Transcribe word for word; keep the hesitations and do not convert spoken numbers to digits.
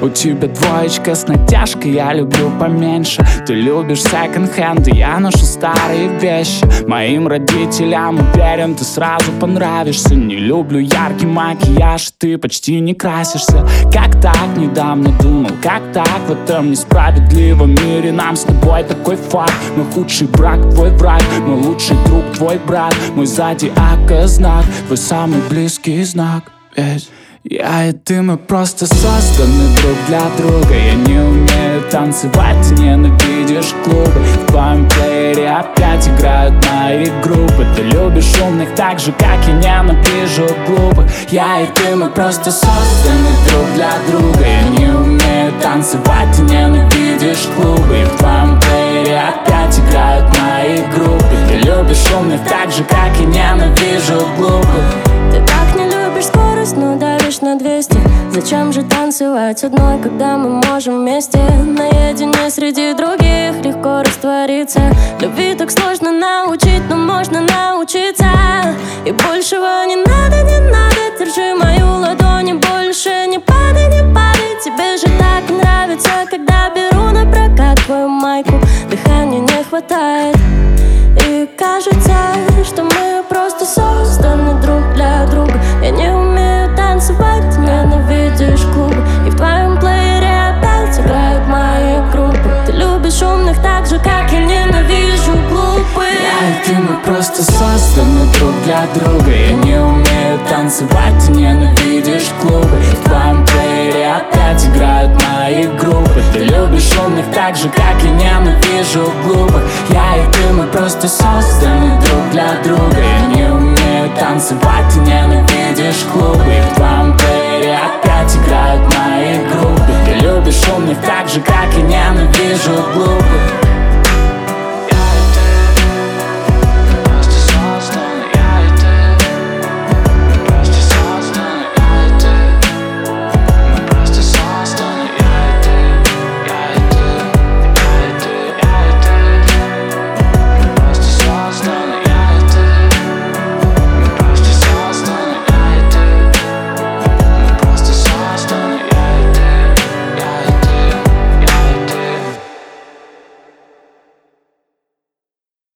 У тебя двоечка с натяжкой, я люблю поменьше. Ты любишь секонд-хенд, и я ношу старые вещи. Моим родителям уверен, ты сразу понравишься. Не люблю яркий макияж, ты почти не красишься. Как так, недавно думал, как так в этом несправедливом мире нам с тобой такой факт. Мой худший брак, твой враг, мой лучший друг, твой брат. Мой зодиака знак, твой самый близкий знак. Ведь я и ты, мы просто созданы друг для друга. Я не умею танцевать, ты ненавидишь клубы. В твоем плеере опять играют мои группы. Ты любишь умных так же, как я ненавижу глупых. Я и ты, мы просто созданы друг для друга. Я не умею танцевать, ты ненавидишь клубы. И в твоем плеере опять играют мои группы. Ты любишь умных так же, как я ненавижу глупых. Ты так не любишь скорость, но давишь на двести. Зачем же танцевать одной, когда мы можем вместе? Наедине среди других легко раствориться. Любви так сложно научить, но можно научиться. И большего не надо, не надо. Держи мою ладонь и больше не падай, не падай. Тебе же так нравится, когда беру на прокат твою майку. Дыхания не хватает. И кажется, что мы просто созданы друг для друга. Я не умею танцевать, ты ненавидишь клубы. И в твоем плеере опять играют мои группы. Ты любишь умных так же, как я ненавижу глупых. Я и ты, мы просто созданы друг для друга. Я не умею танцевать, ты ненавидишь клубы. И в твоем плеере опять играют мои группы. Ты любишь умных так же, как я ненавижу глупых. Я и ты, мы просто созданы друг для друга. Я не умею танцевать, ты ненавидишь клубы. И в твоем плеере опять играют мои группы. Ты любишь умных так же, как я ненавижу глупых.